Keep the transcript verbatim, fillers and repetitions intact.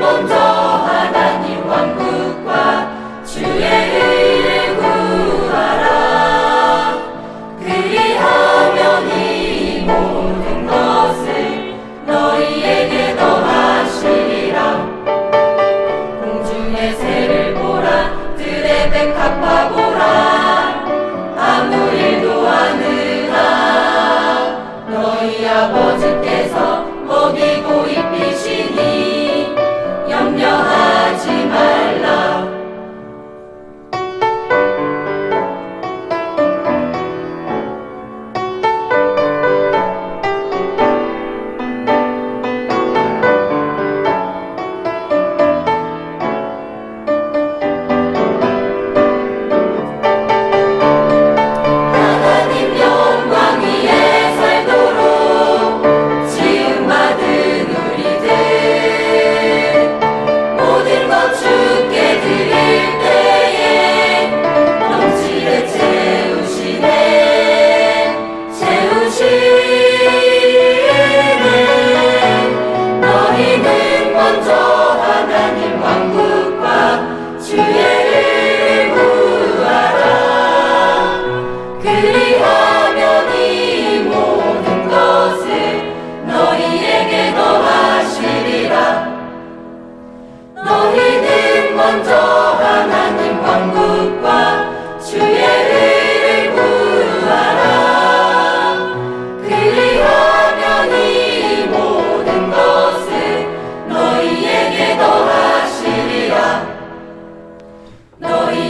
먼저 하나님 왕국과 주의 의를 구하라. 그리하면 이 모든 것을 너희에게 더하시리라. 공중의 새를 보라. 들의 백합화 보라. 아무 일도 하느라 너희 아버지께서 먹이고 입히시니 염려하지 말라. 하나님 영광 위에 살도록 지음받은 우리들 모든 것 주께 드릴 때에 넘치게 채우시네. 채우시네. 너희는 먼저 하나님 왕국과 주의 의를 구하라. 그리하면 이 모든 것을 너희에게 더하시리라. 너희는 먼저 하나님 왕국과 주의 의를 구하라. 그리하면 이 모든 것을 너희에게 더하시리라. 너희